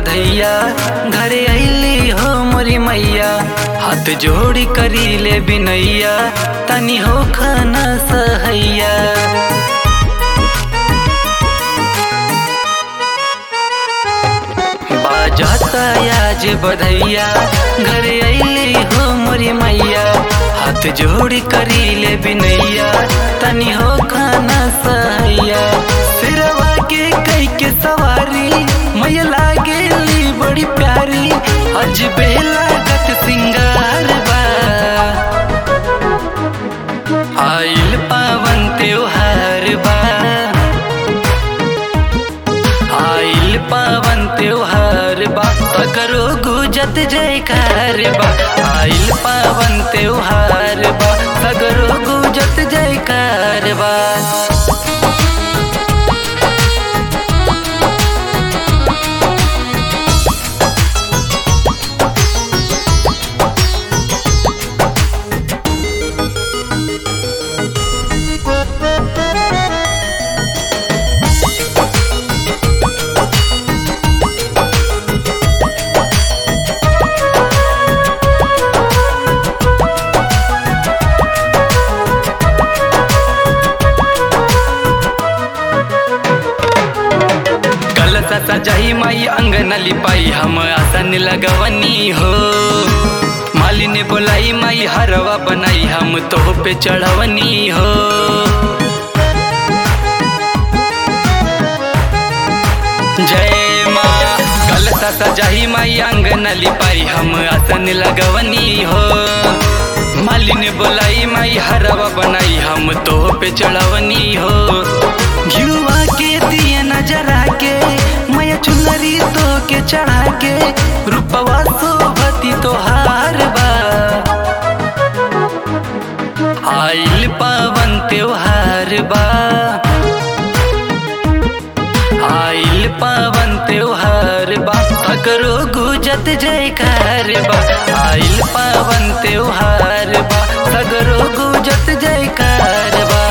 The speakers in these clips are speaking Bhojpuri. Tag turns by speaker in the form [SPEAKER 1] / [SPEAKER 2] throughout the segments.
[SPEAKER 1] बधैया घरे अइली हो मोरी मैया। हाथ जोड़ी करी ले बिनैया तनी हो खाना सहैया। बाजाता आज बधैया घरे अइली हो मोरी मैया। हाथ जोड़ी करी ले बिनैया तनी हो खाना सहैया। सिरवा के कई के सवारी मैया लागेली बड़ी प्यारी। आज बेला गत सिंगार बा आइल पावन त्योहार बा। आइल पावन त्योहार बा तकरो गुजत जयकार बा। आइल पावन त्योहार बा तकरो गुजत जयकार बा। सजाई माई अंगन लिपाई हम आसन लगवनी हो। मालिनी बोलाई माई हरवा बनाई हम तो पे चढ़वनी हो। जय माँ कलसा सजाई माई अंगन लिपाई हम आसन लगवनी हो। मालिनी बोलाई माई हरवा बनाई हम तो पे चढ़वनी हो। घिउवा के दिए नजरा के मैया चुनरी तो के चढ़ा के रूपवा शोभती तोहार बा। आइल पावन त्योहार बा। आइल पावन त्योहार बा तकरो गुजत जयकार बा। आइल पावन त्योहार बा तकरो गुजत जयकार बा।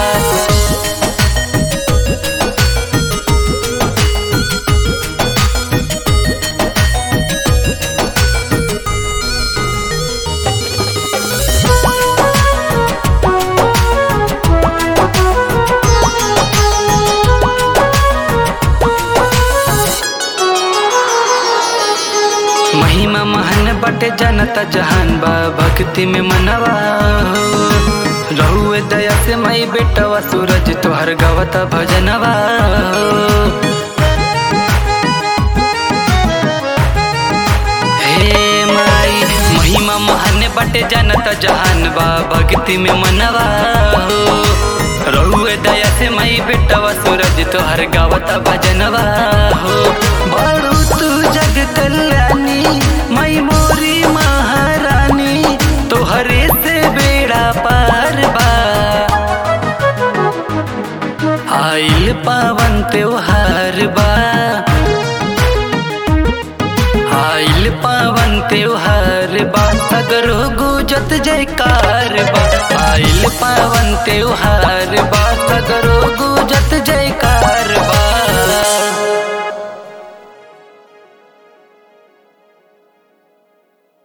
[SPEAKER 1] महिमा महन बटे जनता जहान बा भक्ति में मनवा हो। रहुए दया से माई बेटवा सूरज तोहर गवता भजनवा हो। हे माई महिमा महन बटे जनता जहान बा भक्ति में मनवा हो। रहुए दया से माई बेटवा सूरज तोहर गवता भजनवा हो। बड़ू तू जग कल्याणी माई मोरी महारानी तोहरे से बेड़ा पार बा। आइल पावन त्योहार बा। आइल पावन त्योहार बा सगरो गुजत जयकार बा। आइल पावन त्योहार बा सगरो गुजत जय